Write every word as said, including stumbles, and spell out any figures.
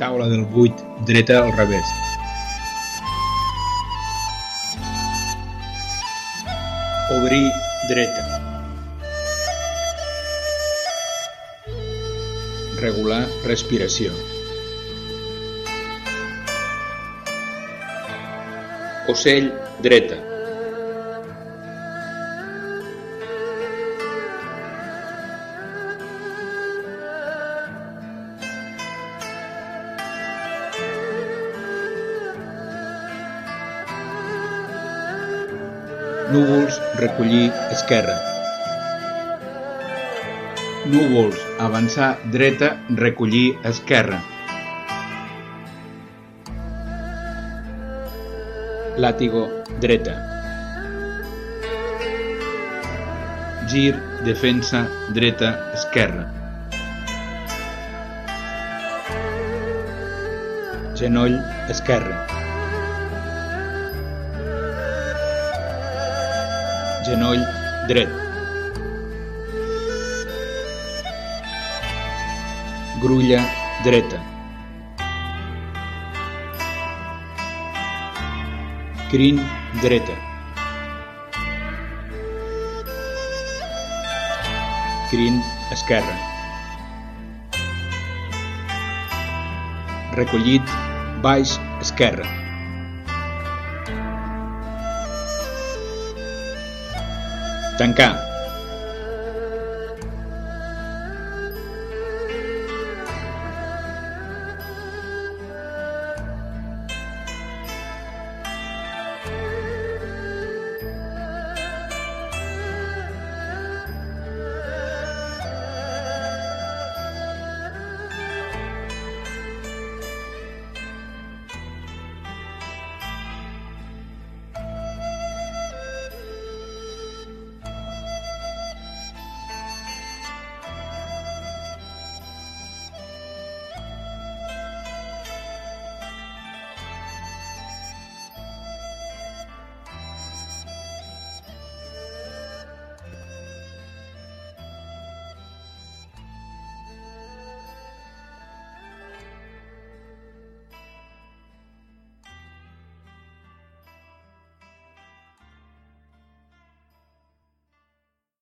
taula del vuit, dreta al revés. Obrir dreta. Regular respiració. Ocell dreta. Núvols, recollir, esquerra. Núvols, avançar, dreta, recollir, esquerra. Làtigo, dreta. Gir, defensa, dreta, esquerra. Genoll, esquerra. Genoll dret. Grulla dreta. Crin dreta. Crin esquerra. Recollit baix esquerra. Tancar.